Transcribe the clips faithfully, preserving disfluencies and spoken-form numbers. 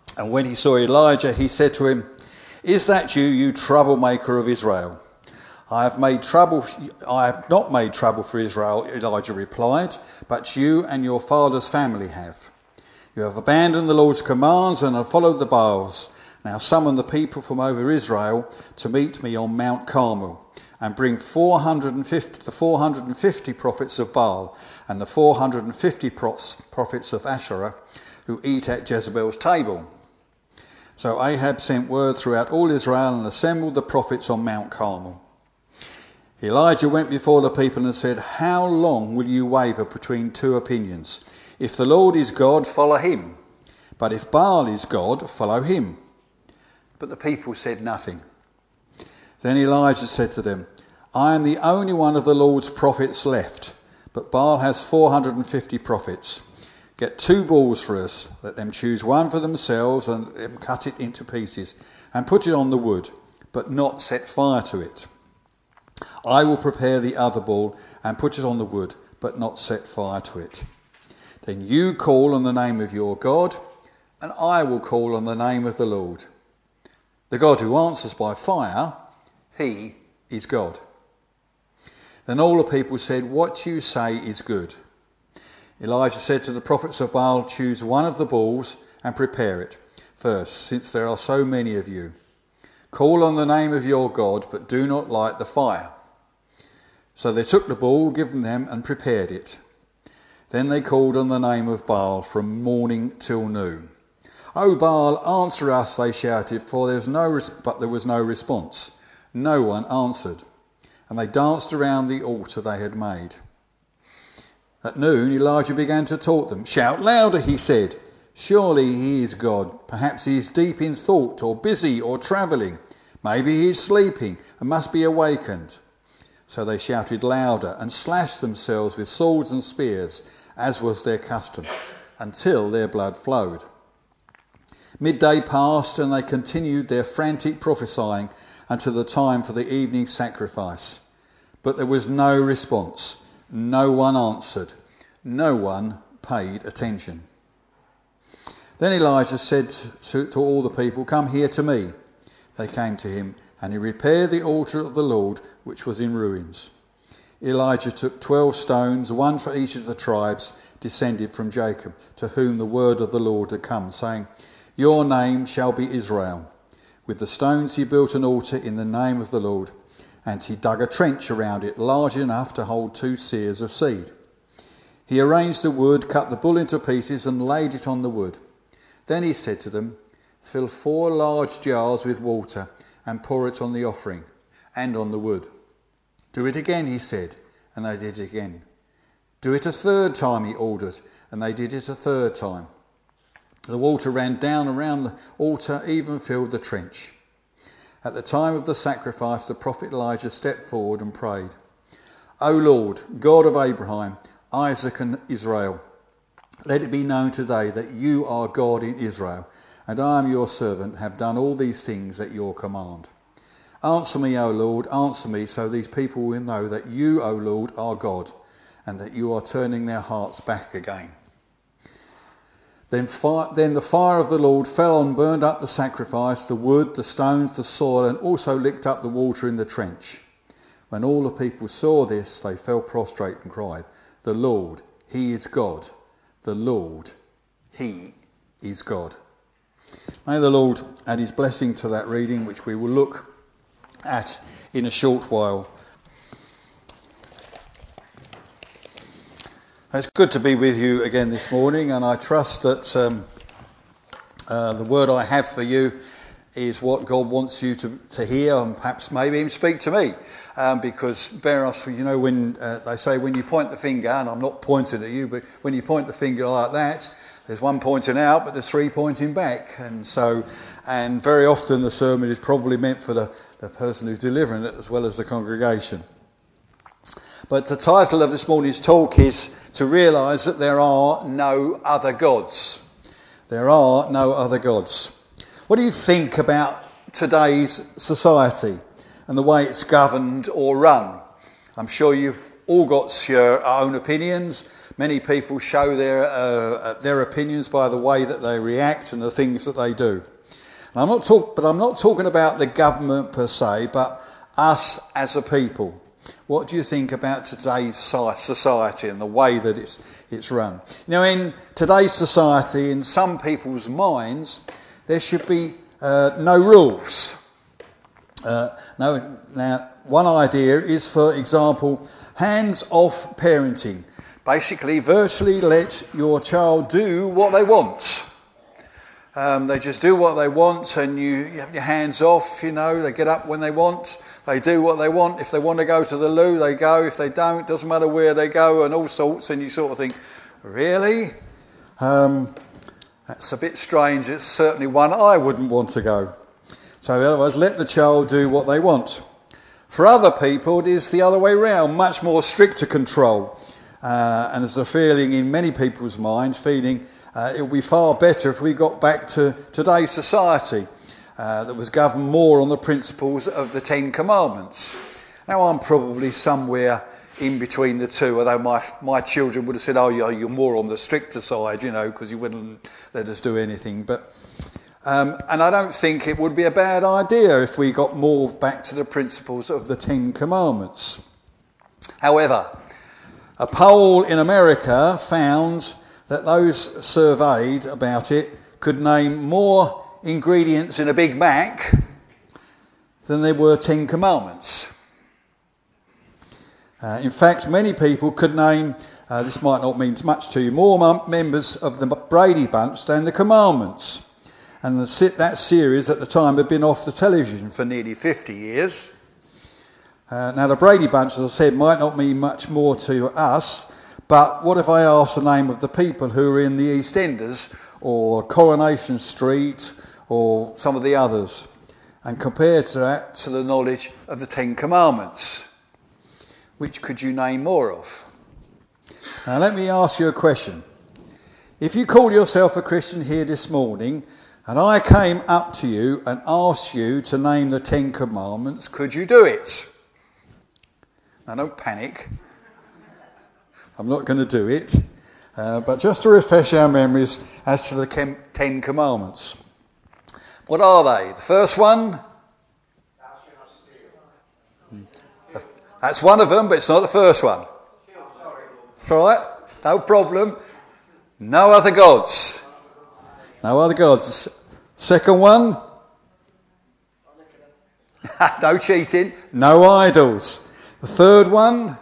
And when he saw Elijah, he said to him, "Is that you, you troublemaker of Israel?" I have made trouble. I have not made trouble for Israel," Elijah replied, "but you and your father's family have. You have abandoned the Lord's commands and have followed the Baals. Now summon the people from over Israel to meet me on Mount Carmel, and bring four hundred fifty, the four hundred fifty prophets of Baal and the four hundred fifty prophets of Asherah who eat at Jezebel's table." So Ahab sent word throughout all Israel and assembled the prophets on Mount Carmel. Elijah went before the people and said, "How long will you waver between two opinions? If the Lord is God, follow him. But if Baal is God, follow him." But the people said nothing. Then Elijah said to them, "I am the only one of the Lord's prophets left, but Baal has four hundred fifty prophets. Get two bulls for us, let them choose one for themselves and let them cut it into pieces and put it on the wood, but not set fire to it. I will prepare the other bull and put it on the wood, but not set fire to it. Then you call on the name of your God, and I will call on the name of the Lord. The God who answers by fire, he is God." Then all the people said, "What you say is good." Elijah said to the prophets of Baal, "Choose one of the bulls and prepare it first, since there are so many of you. Call on the name of your God, but do not light the fire." So they took the bull given them and prepared it. Then they called on the name of Baal from morning till noon. "O Baal, answer us," they shouted, for there was no res- but there was no response. No one answered, and they danced around the altar they had made. At noon, Elijah began to taunt them. "Shout louder," he said. "Surely he is God. Perhaps he is deep in thought, or busy, or travelling. Maybe he is sleeping and must be awakened." So they shouted louder and slashed themselves with swords and spears, as was their custom, until their blood flowed. Midday passed, and they continued their frantic prophesying until the time for the evening sacrifice. But there was no response. No one answered. No one paid attention. Then Elijah said to, to all the people, "Come here to me." They came to him, and he repaired the altar of the Lord, which was in ruins. Elijah took twelve stones, one for each of the tribes descended from Jacob, to whom the word of the Lord had come, saying, "Your name shall be Israel." With the stones he built an altar in the name of the Lord, and he dug a trench around it large enough to hold two seahs of seed. He arranged the wood, cut the bull into pieces, and laid it on the wood. Then he said to them, "Fill four large jars with water and pour it on the offering and on the wood." "Do it again," he said, and they did it again. "Do it a third time," he ordered, and they did it a third time. The water ran down around the altar, even filled the trench. At the time of the sacrifice, the prophet Elijah stepped forward and prayed, "O Lord, God of Abraham, Isaac and Israel, let it be known today that you are God in Israel, and I am your servant, have done all these things at your command. Answer me, O Lord, answer me, so these people will know that you, O Lord, are God, and that you are turning their hearts back again." Then, fire, then the fire of the Lord fell and burned up the sacrifice, the wood, the stones, the soil, and also licked up the water in the trench. When all the people saw this, they fell prostrate and cried, "The Lord, he is God. The Lord, he is God." May the Lord add his blessing to that reading, which we will look at in a short while. It's good to be with you again this morning, and I trust that um, uh, the word I have for you is what God wants you to, to hear, and perhaps maybe even speak to me. Um, because bear us, you know, when uh, they say when you point the finger, and I'm not pointing at you, but when you point the finger like that, there's one pointing out, but there's three pointing back. And so, and very often the sermon is probably meant for the, the person who's delivering it as well as the congregation. But the title of this morning's talk is to realise that there are no other gods. There are no other gods. What do you think about today's society and the way it's governed or run? I'm sure you've all got your own opinions. Many people show their uh, their opinions by the way that they react and the things that they do. And I'm not talk, but I'm not talking about the government per se, but us as a people. What do you think about today's society and the way that it's it's run? Now, in today's society, in some people's minds, there should be uh, no rules. Uh, no. Now, one idea is, for example, hands-off parenting. Basically, virtually let your child do what they want. Um, they just do what they want, and you, you have your hands off. You know, they get up when they want. They do what they want. If they want to go to the loo, they go. If they don't, doesn't matter where they go, and all sorts. And you sort of think, really? Um, that's a bit strange. It's certainly one I wouldn't want to go. So in other words, let the child do what they want. For other people, it is the other way round, much more stricter control. Uh, and there's a feeling in many people's minds, feeling uh, it would be far better if we got back to today's society uh, that was governed more on the principles of the Ten Commandments. Now, I'm probably somewhere in between the two, although my my children would have said, oh, you're, you're more on the stricter side, you know, because you wouldn't let us do anything. But um, and I don't think it would be a bad idea if we got more back to the principles of the Ten Commandments. However, a poll in America found that those surveyed about it could name more ingredients in a Big Mac than there were Ten Commandments. Uh, in fact, many people could name, uh, this might not mean much to you, more mem- members of the Brady Bunch than the Commandments. And the, that series at the time had been off the television for nearly fifty years. Uh, now, the Brady Bunch, as I said, might not mean much more to us, but what if I ask the name of the people who are in the EastEnders or Coronation Street or some of the others, and compare to that to the knowledge of the Ten Commandments? Which could you name more of? Now, let me ask you a question. If you call yourself a Christian here this morning, and I came up to you and asked you to name the Ten Commandments, could you do it? Now, don't panic. I'm not going to do it. Uh, but just to refresh our memories as to the Kem- Ten Commandments. What are they? The first one? Thou shalt not steal. That's one of them, but it's not the first one. That's right. No problem. No other gods. No other gods. Second one? No cheating. No idols. The third one?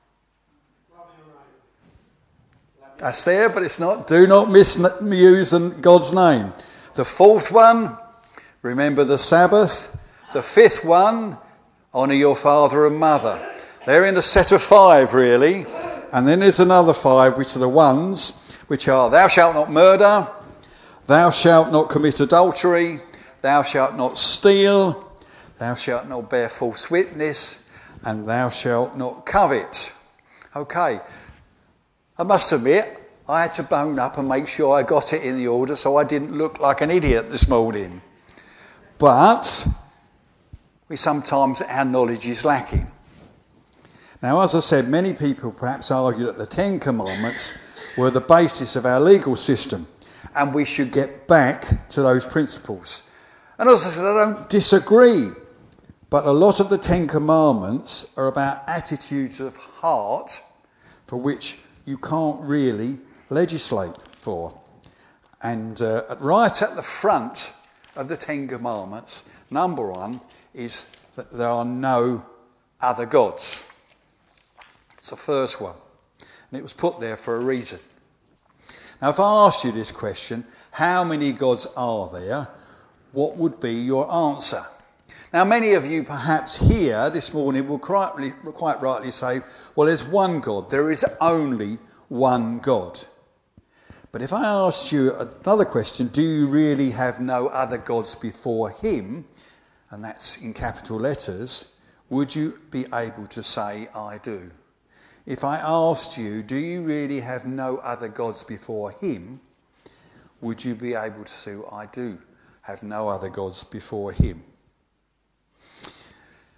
That's there, but it's not. Do not misuse God's name. The fourth one? Remember the Sabbath. The fifth one? Honour your father and mother. They're in a set of five, really. And then there's another five, which are the ones which are, thou shalt not murder, thou shalt not commit adultery, thou shalt not steal, thou shalt not bear false witness, and thou shalt not covet. Okay, I must admit, I had to bone up and make sure I got it in the order so I didn't look like an idiot this morning. But we sometimes, our knowledge is lacking. Now, as I said, many people perhaps argue that the Ten Commandments were the basis of our legal system, and we should get back to those principles. And as I said, I don't disagree, but a lot of the Ten Commandments are about attitudes of heart for which you can't really legislate for. And uh, right at the front of the Ten Commandments, number one is that there are no other gods. It's the first one. And it was put there for a reason. Now, if I asked you this question, how many gods are there? What would be your answer? Now, many of you perhaps here this morning will quite, quite rightly say, well, there's one God. There is only one God. But if I asked you another question, do you really have no other gods before him? And that's in capital letters. Would you be able to say, I do? If I asked you, do you really have no other gods before him? Would you be able to say, I do have no other gods before him?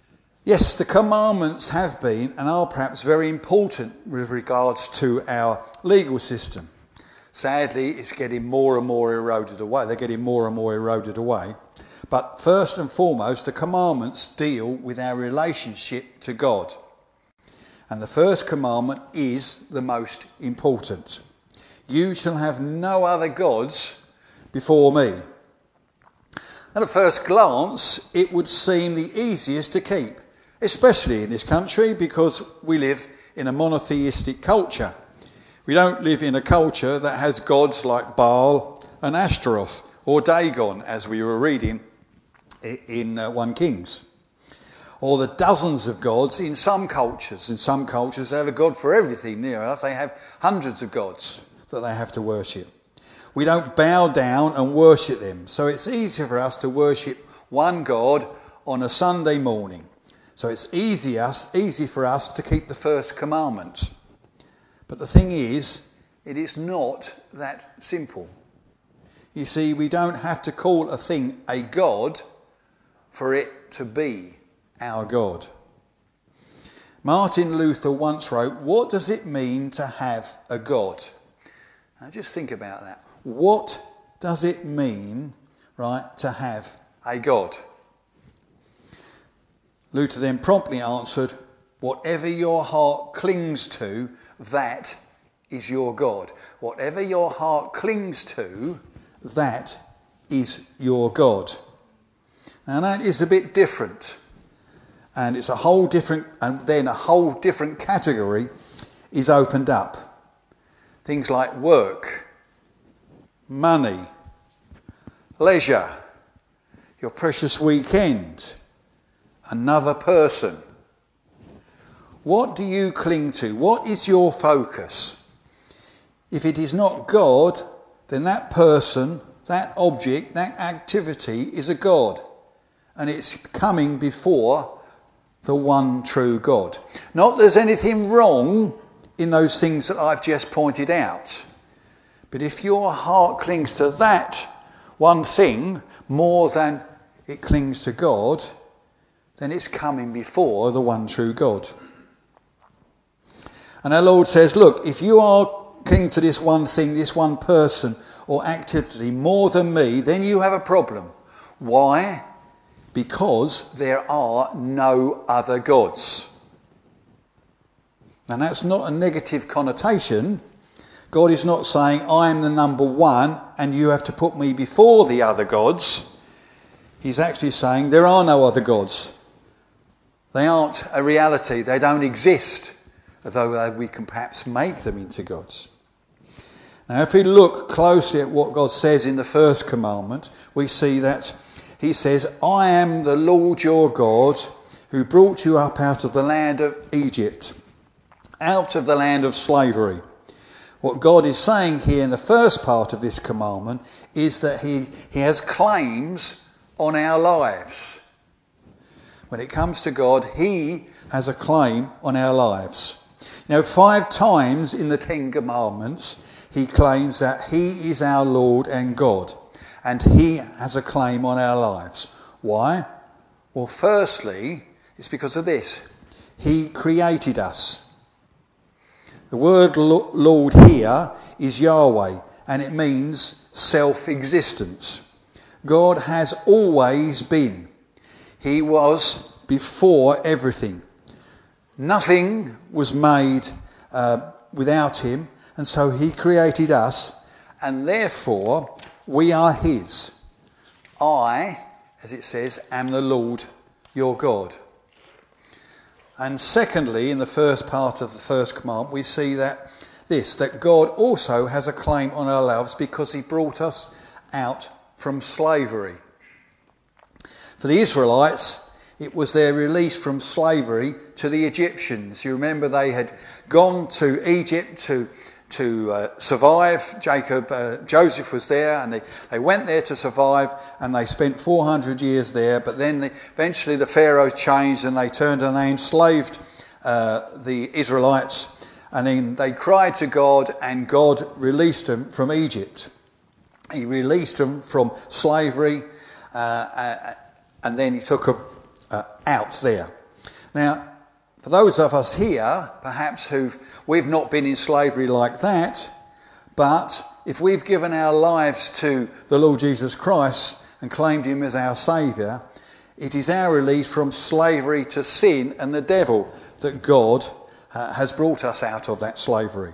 Yes, the commandments have been and are perhaps very important with regards to our legal system. Sadly, it's getting more and more eroded away. They're getting more and more eroded away. But first and foremost, the commandments deal with our relationship to God. And the first commandment is the most important. You shall have no other gods before me. And at first glance, it would seem the easiest to keep, especially in this country because we live in a monotheistic culture. We don't live in a culture that has gods like Baal and Ashtaroth or Dagon, as we were reading in uh, First Kings. Or the dozens of gods in some cultures. In some cultures they have a god for everything near enough. They have hundreds of gods that they have to worship. We don't bow down and worship them. So it's easier for us to worship one God on a Sunday morning. So it's easy, us, easy for us to keep the first commandment. But the thing is, it is not that simple. You see, we don't have to call a thing a god for it to be our God. Martin Luther once wrote, "What does it mean to have a God?" Now just think about that. What does it mean, right, to have a God? Luther then promptly answered, "Whatever your heart clings to, that is your God." Whatever your heart clings to, that is your God. Now that is a bit different. And it's a whole different, and then a whole different category is opened up. Things like work, money, leisure, your precious weekend, another person. What do you cling to? What is your focus? If it is not God, then that person, that object, that activity is a god. And it's coming before the one true God. Not that there's anything wrong in those things that I've just pointed out. But if your heart clings to that one thing more than it clings to God, then it's coming before the one true God. And our Lord says, look, if you are clinging to this one thing, this one person or activity more than me, then you have a problem. Why? Because there are no other gods. And that's not a negative connotation. God is not saying, I am the number one and you have to put me before the other gods. He's actually saying there are no other gods. They aren't a reality. They don't exist, although we can perhaps make them into gods. Now, if we look closely at what God says in the first commandment, we see that he says, I am the Lord your God who brought you up out of the land of Egypt, out of the land of slavery. What God is saying here in the first part of this commandment is that he, he has claims on our lives. When it comes to God, he has a claim on our lives. You know, five times in the Ten Commandments, he claims that he is our Lord and God. And he has a claim on our lives. Why? Well, firstly, it's because of this. He created us. The word Lord here is Yahweh, and it means self-existence. God has always been. He was before everything. Nothing was made uh, without him, and so he created us, and therefore we are his. I, as it says, am the Lord your God. And secondly, in the first part of the first command, we see that this, that God also has a claim on our lives because he brought us out from slavery. For the Israelites, it was their release from slavery to the Egyptians. You remember they had gone to Egypt to to uh, survive. Jacob, uh, Joseph was there, and they, they went there to survive, and they spent four hundred years there, but then the, eventually the Pharaohs changed and they turned and they enslaved uh, the Israelites, and then they cried to God and God released them from Egypt. He released them from slavery uh, uh, and then he took them uh, out there. Now, for those of us here, perhaps who've we've not been in slavery like that, but if we've given our lives to the Lord Jesus Christ and claimed him as our Saviour, it is our release from slavery to sin and the devil that God uh, has brought us out of that slavery.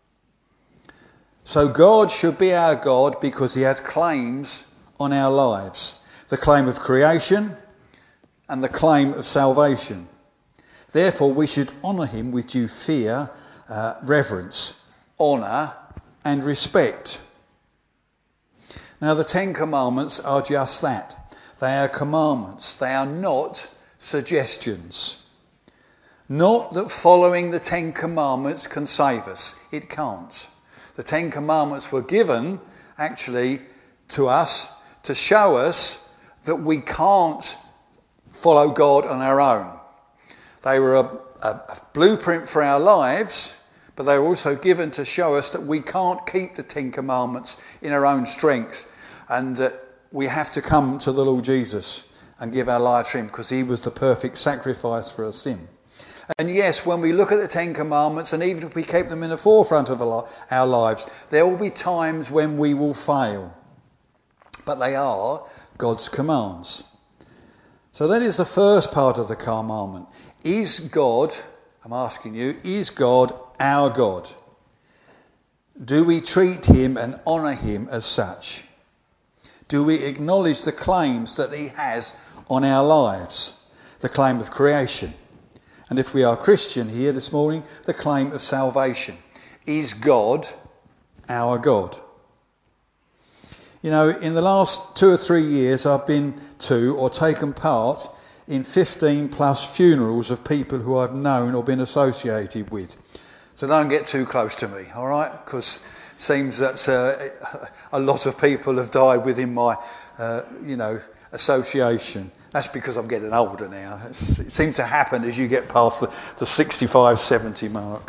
So God should be our God because he has claims on our lives. The claim of creation and the claim of salvation. Therefore we should honour him with due fear, uh, reverence, honour and respect. Now the Ten Commandments are just that. They are commandments. They are not suggestions. Not that following the Ten Commandments can save us. It can't. The Ten Commandments were given actually to us to show us that we can't follow God on our own. They were a, a, a blueprint for our lives, but they were also given to show us that we can't keep the Ten Commandments in our own strength, and that we have to come to the Lord Jesus and give our lives to him because he was the perfect sacrifice for our sin. And yes, when we look at the Ten Commandments, and even if we keep them in the forefront of our lives, there will be times when we will fail. But they are God's commands. So that is the first part of the commandment. Is God, I'm asking you, is God our God? Do we treat him and honour him as such? Do we acknowledge the claims that he has on our lives? The claim of creation. And if we are Christian here this morning, the claim of salvation. Is God our God? You know, in the last two or three years, I've been to or taken part in fifteen plus funerals of people who I've known or been associated with. So don't get too close to me, all right? Because it seems that uh, a lot of people have died within my, uh, you know, association. That's because I'm getting older now. It's, it seems to happen as you get past the, the sixty-five, seventy mark.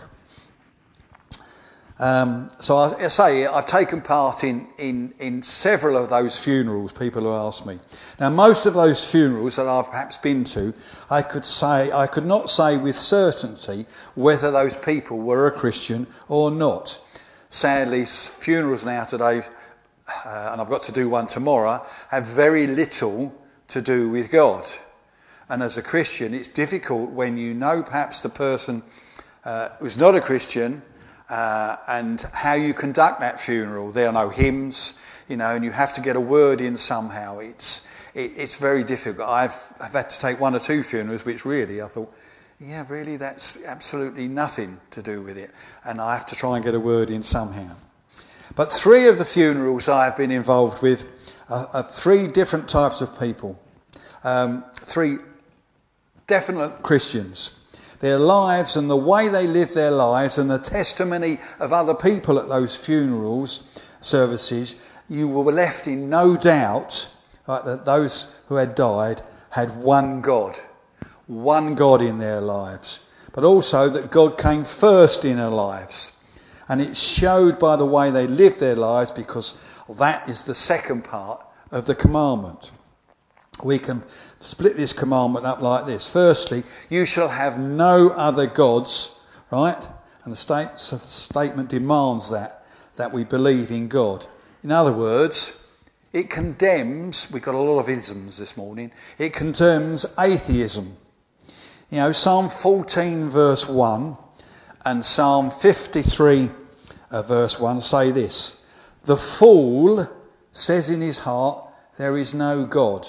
Um, so I, I say I've taken part in, in, in several of those funerals, people who ask me. Now, most of those funerals that I've perhaps been to, I could say I could not say with certainty whether those people were a Christian or not. Sadly, funerals now today, uh, and I've got to do one tomorrow, have very little to do with God. And as a Christian, it's difficult when you know perhaps the person uh, who's not a Christian, Uh, and how you conduct that funeral. There are no hymns, you know, and you have to get a word in somehow. It's it, it's very difficult. I've I've had to take one or two funerals, which really I thought, yeah, really, that's absolutely nothing to do with it, and I have to try and get a word in somehow. But three of the funerals I've been involved with are, are three different types of people, um, three definite Christians. Their lives and the way they live their lives and the testimony of other people at those funerals services, you were left in no doubt, right, that those who had died had one God, one God in their lives, but also that God came first in their lives. And it showed by the way they lived their lives, because that is the second part of the commandment. We can split this commandment up like this. Firstly, you shall have no other gods, right? And the state, statement demands that, that we believe in God. In other words, it condemns, we've got a lot of isms this morning, it condemns atheism. You know, Psalm fourteen verse one and Psalm fifty-three uh, verse one say this: the fool says in his heart, there is no God.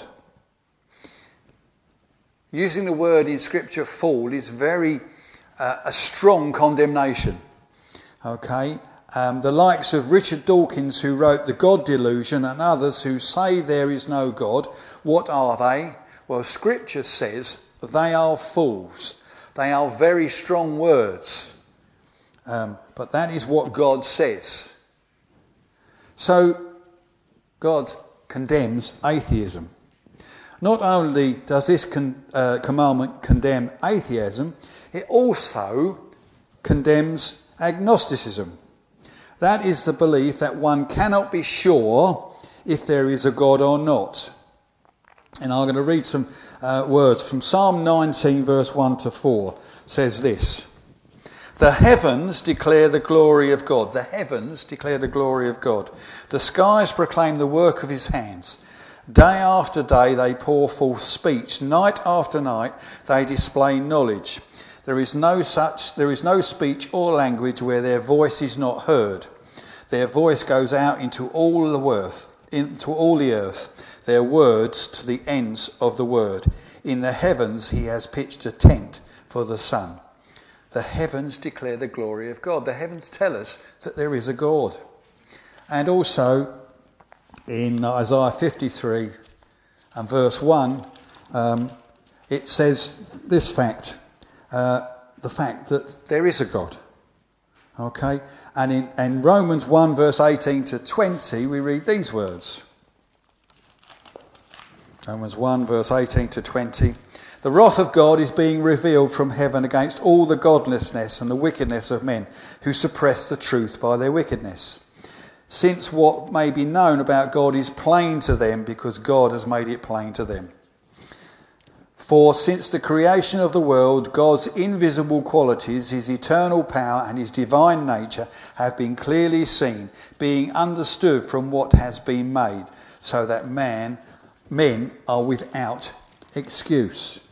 Using the word in Scripture, fool, is very uh, a strong condemnation. Okay, um, the likes of Richard Dawkins, who wrote The God Delusion, and others who say there is no God, what are they? Well, Scripture says they are fools. They are very strong words, um, but that is what God says. So God condemns atheism. Not only does this con- uh, commandment condemn atheism, it also condemns agnosticism. That is the belief that one cannot be sure if there is a God or not. And I'm going to read some uh, words from Psalm nineteen, verse one to four. It says this: "The heavens declare the glory of God." The heavens declare the glory of God. "The skies proclaim the work of his hands. Day after day they pour forth speech. Night after night they display knowledge. There is no such, there is no speech or language where their voice is not heard. Their voice goes out into all the earth, into all the earth. Their words to the ends of the word. In the heavens he has pitched a tent for the sun." The heavens declare the glory of God. The heavens tell us that there is a God. And also in Isaiah fifty-three and verse one, um, it says this fact, uh, the fact that there is a God. Okay? And in, in Romans one verse eighteen to twenty, we read these words. Romans one verse eighteen to twenty. "The wrath of God is being revealed from heaven against all the godlessness and the wickedness of men who suppress the truth by their wickedness. Since what may be known about God is plain to them because God has made it plain to them. For since the creation of the world, God's invisible qualities, his eternal power and his divine nature have been clearly seen, being understood from what has been made, so that man Men are without excuse."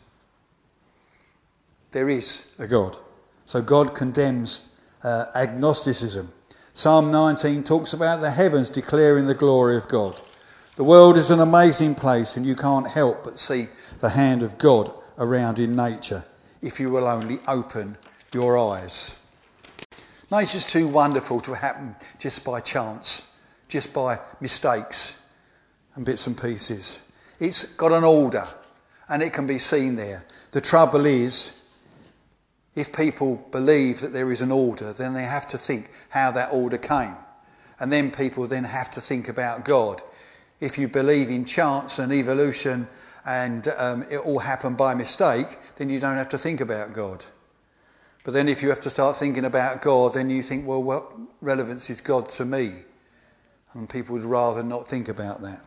There is a God. So God condemns uh, agnosticism. Psalm nineteen talks about the heavens declaring the glory of God. The world is an amazing place, and you can't help but see the hand of God around in nature if you will only open your eyes. Nature's too wonderful to happen just by chance, just by mistakes and bits and pieces. It's got an order, and it can be seen there. The trouble is, if people believe that there is an order, then they have to think how that order came. And then people then have to think about God. If you believe in chance and evolution and um, it all happened by mistake, then you don't have to think about God. But then if you have to start thinking about God, then you think, well, what relevance is God to me? And people would rather not think about that.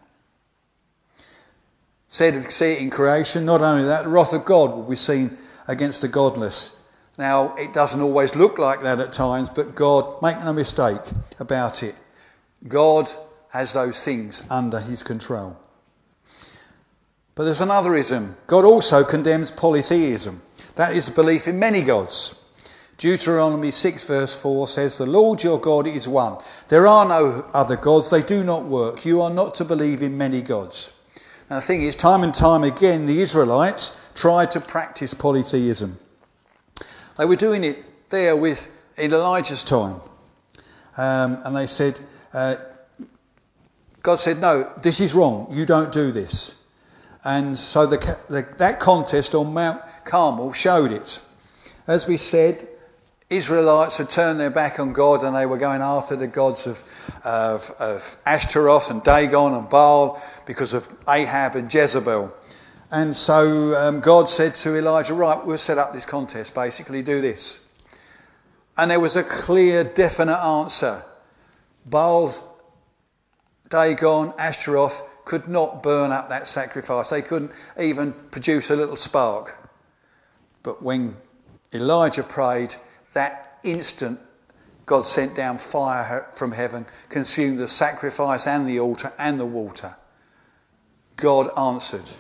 Said, see it in creation. Not only that, the wrath of God will be seen against the godless. Now, it doesn't always look like that at times, but God, make no mistake about it, God has those things under his control. But there's another ism. God also condemns polytheism. That is a belief in many gods. Deuteronomy six verse four says, "The Lord your God is one. There are no other gods. They do not work. You are not to believe in many gods." Now the thing is, time and time again, the Israelites tried to practice polytheism. They were doing it there with in Elijah's time. Um, and they said, uh, God said, "No, this is wrong. You don't do this." And so the, the, that contest on Mount Carmel showed it. As we said, Israelites had turned their back on God and they were going after the gods of, of, of Ashtaroth and Dagon and Baal because of Ahab and Jezebel. And so um, God said to Elijah, "Right, we'll set up this contest, basically, do this." And there was a clear, definite answer. Baal, Dagon, Ashtaroth could not burn up that sacrifice. They couldn't even produce a little spark. But when Elijah prayed, that instant God sent down fire from heaven, consumed the sacrifice and the altar and the water. God answered.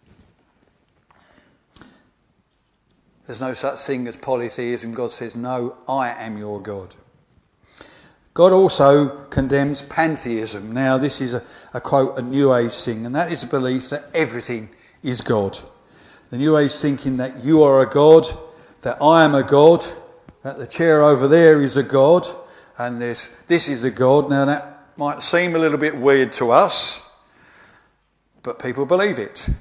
There's no such thing as polytheism. God says, "No, I am your God." God also condemns pantheism. Now, this is a, a quote, a New Age thing, and that is a belief that everything is God. The New Age thinking that you are a God, that I am a God, that the chair over there is a God, and this, this is a God. Now, that might seem a little bit weird to us, but people believe it.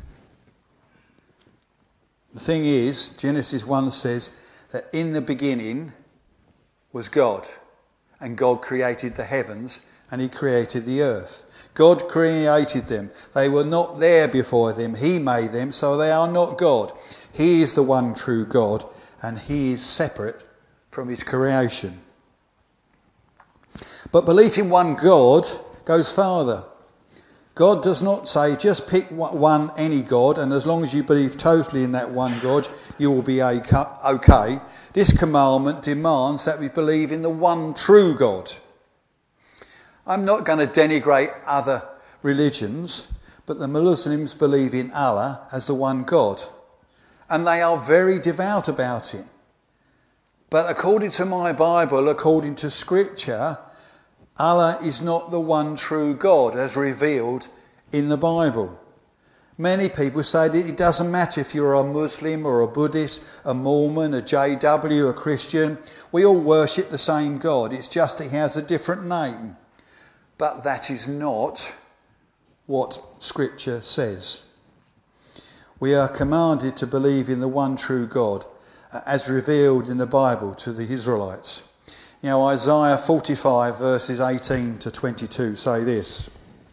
The thing is, Genesis one says that in the beginning was God, and God created the heavens and he created the earth. God created them. They were not there before him. He made them, so they are not God. He is the one true God, and he is separate from his creation. But belief in one God goes farther. God does not say just pick one, any God, and as long as you believe totally in that one God, you will be okay. This commandment demands that we believe in the one true God. I'm not going to denigrate other religions, but the Muslims believe in Allah as the one God, and they are very devout about it. But according to my Bible, according to Scripture, Allah is not the one true God as revealed in the Bible. Many people say that it doesn't matter if you're a Muslim or a Buddhist, a Mormon, a J W, a Christian. We all worship the same God. It's just that he has a different name. But that is not what Scripture says. We are commanded to believe in the one true God as revealed in the Bible to the Israelites. You know, Isaiah forty-five verses eighteen to twenty-two say this.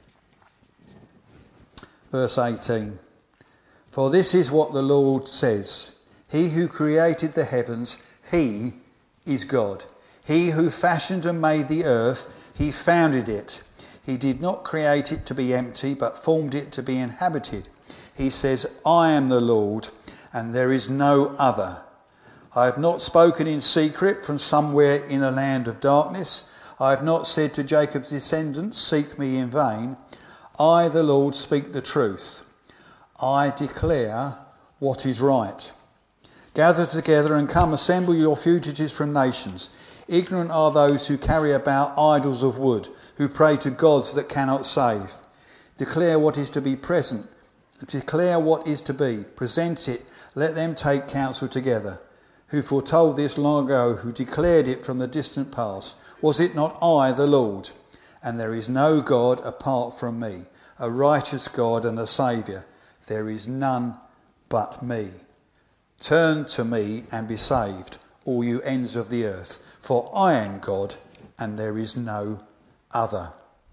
Verse eighteen. For this is what the Lord says. He who created the heavens, he is God. He who fashioned and made the earth, he founded it. He did not create it to be empty, but formed it to be inhabited. He says, I am the Lord, and there is no other. I have not spoken in secret from somewhere in a land of darkness. I have not said to Jacob's descendants, seek me in vain. I, the Lord, speak the truth. I declare what is right. Gather together and come, assemble your fugitives from nations. Ignorant are those who carry about idols of wood, who pray to gods that cannot save. Declare what is to be present. Declare what is to be. Present it. Let them take counsel together. Who foretold this long ago, who declared it from the distant past? Was it not I, the Lord? And there is no God apart from me, a righteous God and a Saviour. There is none but me. Turn to me and be saved, all you ends of the earth, for I am God and there is no other.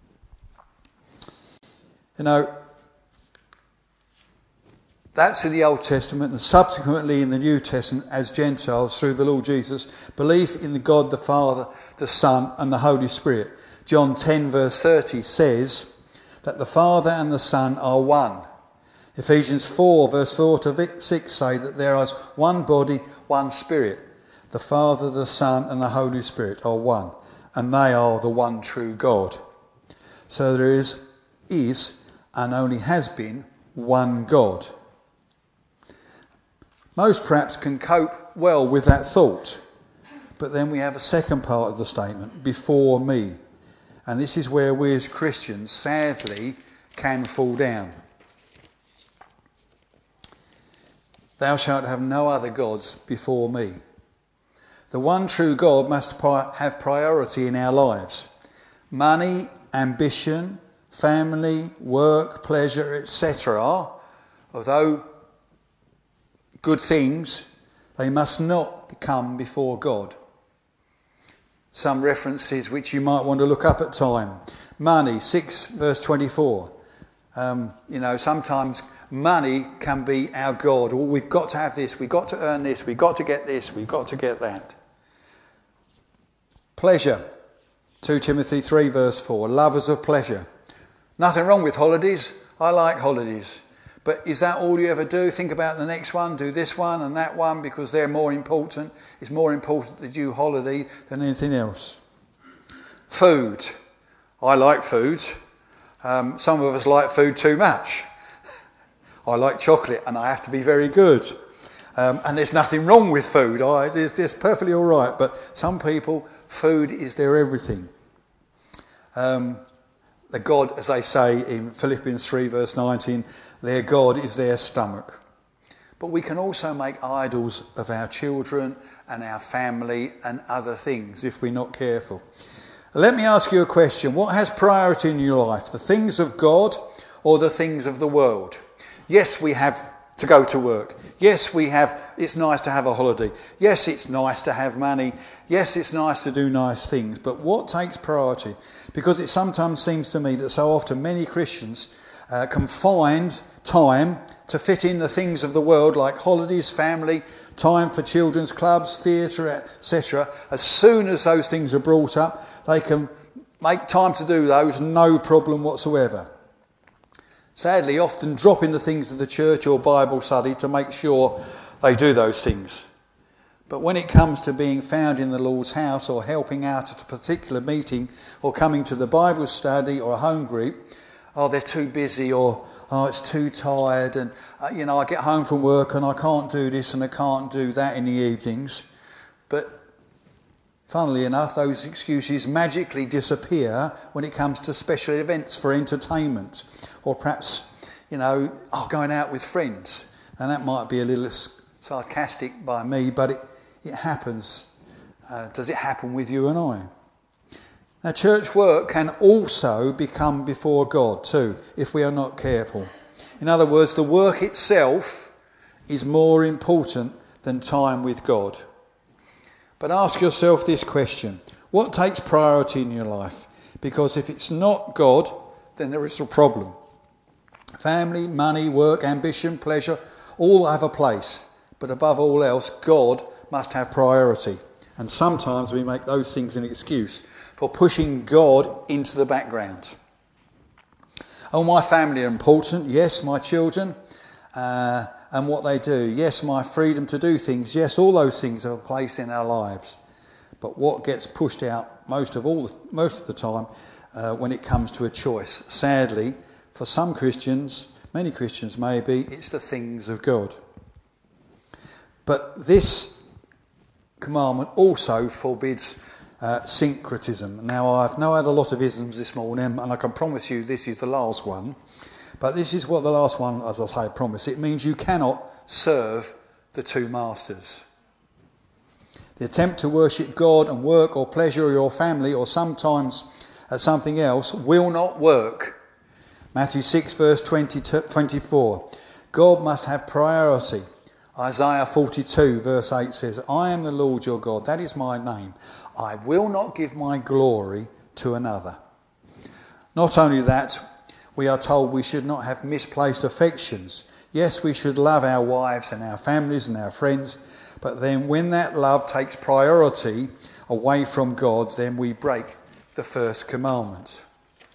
You know, that's in the Old Testament, and subsequently in the New Testament as Gentiles through the Lord Jesus, belief in the God the Father, the Son and the Holy Spirit. John ten verse thirty says that the Father and the Son are one. Ephesians four verse four to six say that there is one body, one Spirit. The Father, the Son and the Holy Spirit are one, and they are the one true God. So there is, is and only has been one God. Most perhaps can cope well with that thought. But then we have a second part of the statement, before me. And this is where we as Christians, sadly, can fall down. Thou shalt have no other gods before me. The one true God must have priority in our lives. Money, ambition, family, work, pleasure, et cetera, although good things, they must not come before God. Some references which you might want to look up at time. Money, six verse twenty-four. Um, you know, sometimes money can be our God. Oh, we've got to have this, we've got to earn this, we've got to get this, we've got to get that. Pleasure, two Timothy three verse four. Lovers of pleasure. Nothing wrong with holidays. I like holidays. But is that all you ever do? Think about the next one, do this one and that one because they're more important. It's more important that you holiday than anything else. Food. I like food. Um, some of us like food too much. I like chocolate and I have to be very good. Um, and there's nothing wrong with food. I, it's, it's perfectly all right. But some people, food is their everything. Um, the God, as they say in Philippians three verse nineteen, their God is their stomach. But we can also make idols of our children and our family and other things if we're not careful. Let me ask you a question. What has priority in your life? The things of God or the things of the world? Yes, we have to go to work. Yes, we have. It's nice to have a holiday. Yes, it's nice to have money. Yes, it's nice to do nice things. But what takes priority? Because it sometimes seems to me that so often many Christians uh, can find time to fit in the things of the world like holidays, family, time for children's clubs, theatre, et cetera. As soon as those things are brought up, they can make time to do those, no problem whatsoever. Sadly, often dropping the things of the church or Bible study to make sure they do those things. But when it comes to being found in the Lord's house or helping out at a particular meeting or coming to the Bible study or a home group, oh, they're too busy, or oh, it's too tired, and uh, you know, I get home from work and I can't do this and I can't do that in the evenings. But funnily enough, those excuses magically disappear when it comes to special events for entertainment, or perhaps, you know, oh, going out with friends. And that might be a little sarcastic by me, but it, it happens. Uh, does it happen with you and I? Now, church work can also become before God too, if we are not careful. In other words, the work itself is more important than time with God. But ask yourself this question: what takes priority in your life? Because if it's not God, then there is a problem. Family, money, work, ambition, pleasure, all have a place. But above all else, God must have priority. And sometimes we make those things an excuse for pushing God into the background. Oh, my family are important. Yes, my children uh, and what they do. Yes, my freedom to do things. Yes, all those things have a place in our lives. But what gets pushed out most of all, most of the time, uh, when it comes to a choice, sadly, for some Christians, many Christians maybe, it's the things of God. But this commandment also forbids uh, syncretism. Now, I've now had a lot of isms this morning, and I can promise you this is the last one. But this is what the last one, as I say, I promise. It means you cannot serve the two masters. The attempt to worship God and work or pleasure or your family or sometimes uh, something else will not work. Matthew six verse twenty, twenty-four. God must have priority. Isaiah forty-two verse eight says, I am the Lord your God, that is my name. I will not give my glory to another. Not only that, we are told we should not have misplaced affections. Yes, we should love our wives and our families and our friends, but then when that love takes priority away from God, then we break the first commandment.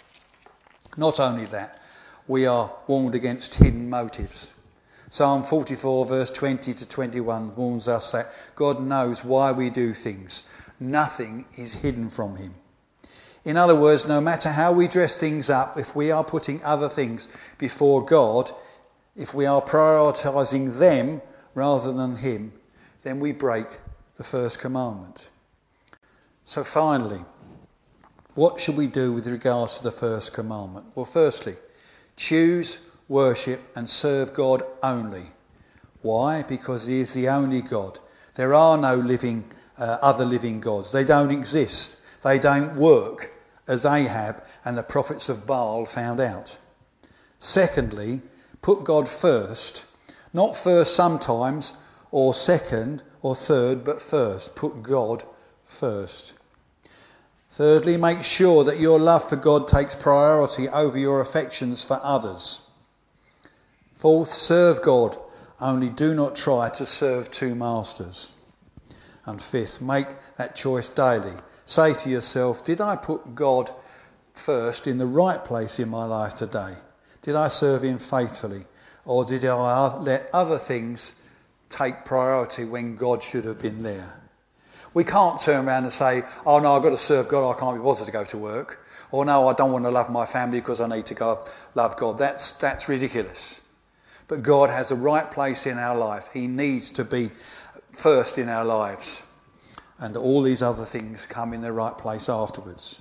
Not only that, we are warned against hidden motives. Psalm forty-four verse twenty to twenty-one warns us that God knows why we do things. Nothing is hidden from him. In other words, no matter how we dress things up, if we are putting other things before God, if we are prioritising them rather than him, then we break the first commandment. So finally, what should we do with regards to the first commandment? Well, firstly, choose, worship and serve God only. Why? Because he is the only God. There are no living uh, other living gods. They don't exist. They don't work, as Ahab and the prophets of Baal found out. Secondly, put God first. Not first sometimes, or second, or third, but first. Put God first. Thirdly, make sure that your love for God takes priority over your affections for others. Fourth, serve God, only do not try to serve two masters. And fifth, make that choice daily. Say to yourself, did I put God first in the right place in my life today? Did I serve him faithfully? Or did I let other things take priority when God should have been there? We can't turn around and say, oh no, I've got to serve God, I can't be bothered to go to work. Or no, I don't want to love my family because I need to go love God. That's, that's ridiculous. But God has the right place in our life. He needs to be first in our lives. And all these other things come in their right place afterwards.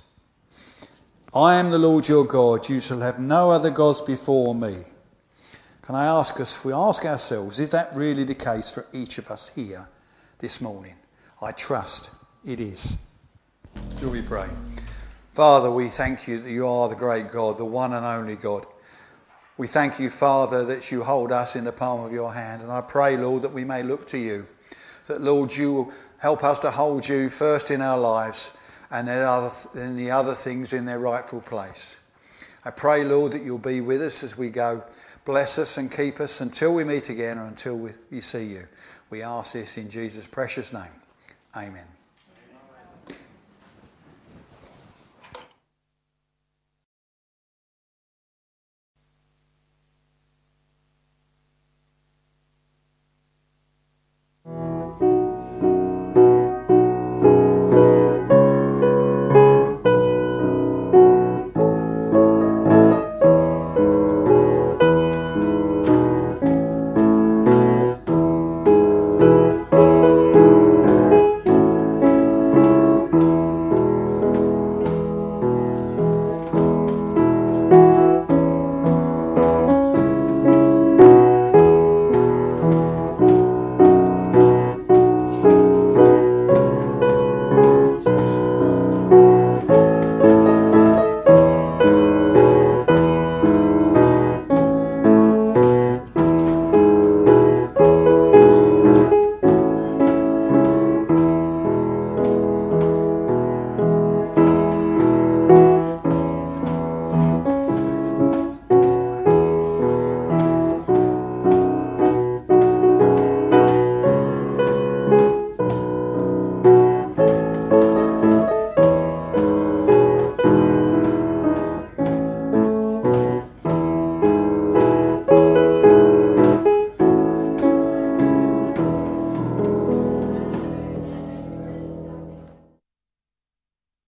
I am the Lord your God. You shall have no other gods before me. Can I ask us, we ask ourselves, is that really the case for each of us here this morning? I trust it is. Shall we pray? Father, we thank you that you are the great God, the one and only God. We thank you, Father, that you hold us in the palm of your hand. And I pray, Lord, that we may look to you. That, Lord, you will help us to hold you first in our lives and then other, then the other things in their rightful place. I pray, Lord, that you'll be with us as we go. Bless us and keep us until we meet again or until we, we see you. We ask this in Jesus' precious name. Amen.